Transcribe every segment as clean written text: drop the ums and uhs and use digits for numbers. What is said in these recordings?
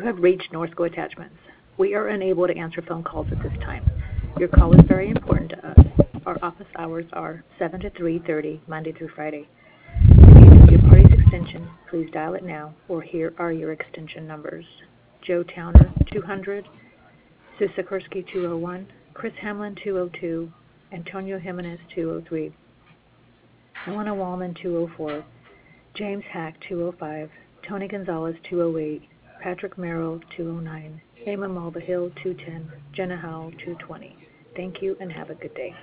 have reached Northco Attachments. We are unable to answer phone calls at this time. Your call is very important to us. Our office hours are 7 to 3:30, Monday through Friday. If you know your party's extension, please dial it now, or here are your extension numbers. Joe Towner, 200, Sue Sikorsky, 201, Chris Hamlin, 202, Antonio Jimenez, 203, Elena Wallman, 204, James Hack, 205, Tony Gonzalez, 208, Patrick Merrill, 209, Emma Mulvihill, 210, Jenna Howell, 220. Thank you and have a good day.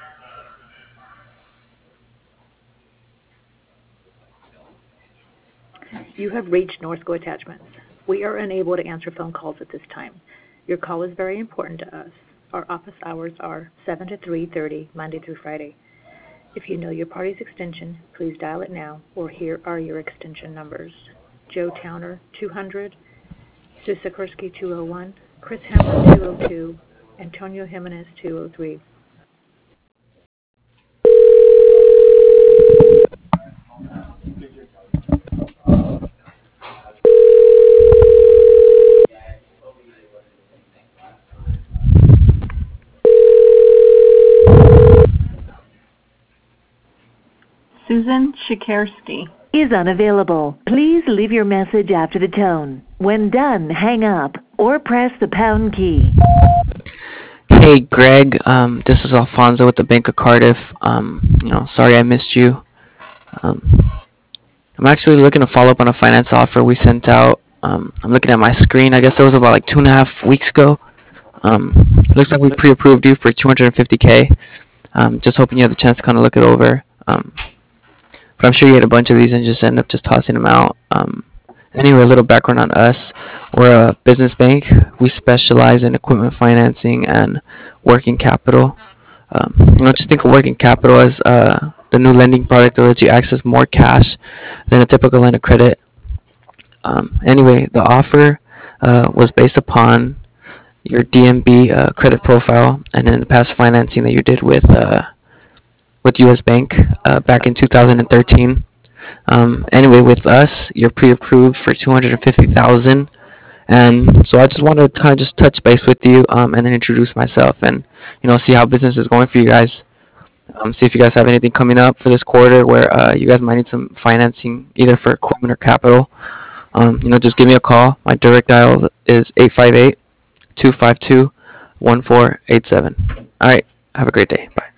You have reached Northco Attachments. We are unable to answer phone calls at this time. Your call is very important to us. Our office hours are 7 to 3:30, Monday through Friday. If you know your party's extension, please dial it now, or here are your extension numbers. Joe Towner, 200, Sue Sikorsky, 201, Chris Hamlin, 202, Antonio Jimenez, 203. Susan Sikorsky is unavailable. Please leave your message after the tone. When done, hang up or press the pound key. Hey Greg, this is Alfonso with the Bank of Cardiff. Sorry I missed you. I'm actually looking to follow up on a finance offer we sent out. I'm looking at my screen. I guess it was about like 2.5 weeks ago. Looks like we pre-approved you for $250K. Just hoping you had the chance to kind of look it over. But I'm sure you had a bunch of these and just end up just tossing them out. Anyway, a little background on us. We're a business bank. We specialize in equipment financing and working capital. Just think of working capital as the new lending product that lets you access more cash than a typical line of credit. Anyway, the offer was based upon your DMB credit profile and then the past financing that you did with U.S. Bank back in 2013. Anyway, with us, you're pre-approved for $250,000, and so I just wanted to kind of just touch base with you and then introduce myself and see how business is going for you guys. See if you guys have anything coming up for this quarter where you guys might need some financing either for equipment or capital. Just give me a call. My direct dial is 858-252-1487. All right, have a great day. Bye.